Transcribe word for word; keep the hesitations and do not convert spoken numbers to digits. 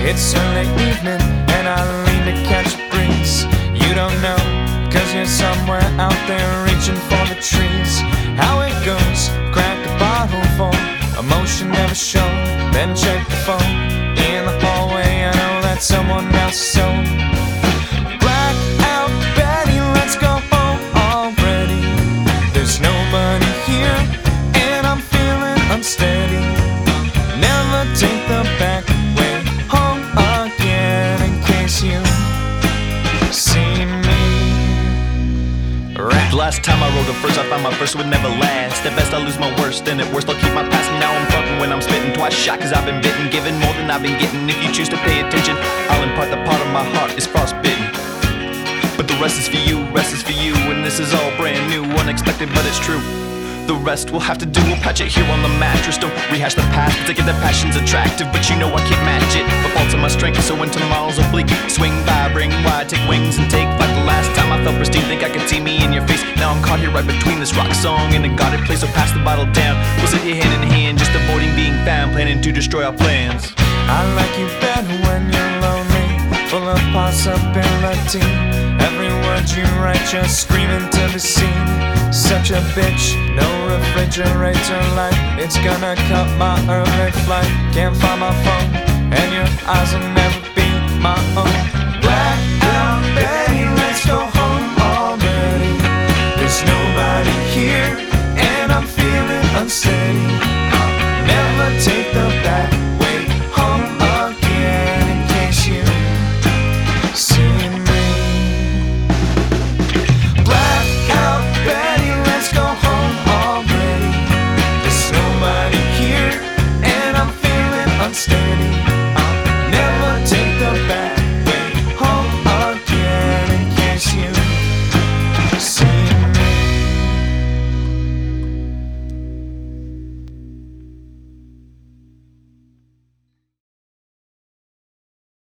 It's early evening and I lean to catch a breeze. You don't know, cause you're somewhere out there reaching for the trees. How it goes, crack a bottle full, emotion never shown. Then check the phone, in the hallway I know that someone else is home. Black out Betty, let's go home already. There's nobody here and I'm feeling unsteady. Never take the back way home again in case you see me. The last time I wrote a verse, I found my verse would never last. At best I lose my worst, and at worst I'll keep my past. Now I'm fucking when I'm spitting, twice shot cause I've been bitten. Giving more than I've been getting. If you choose to pay attention, I'll impart the part of my heart is frostbitten. But the rest is for you, rest is for you. And this is all brand new, unexpected but it's true. The rest we'll have to do, we'll patch it here on the mattress. Don't rehash the past, but to get the passion's attractive. But you know I can't match it, the faults of my strength. So when tomorrow's oblique, swing by, bring wide, take wings and take flight. The last time I felt pristine, think I could see me in your face. Now I'm caught here right between this rock song and a guarded place. So pass the bottle down, we'll sit here hand in hand, just avoiding being found, planning to destroy our plans. I like you better when you're lonely, full of possibility. Every word you write just screaming to be seen. Such a bitch, no refrigerator light. It's gonna cut my early flight. Can't find my phone, and your eyes will never be my own. Black out, Betty, let's go home.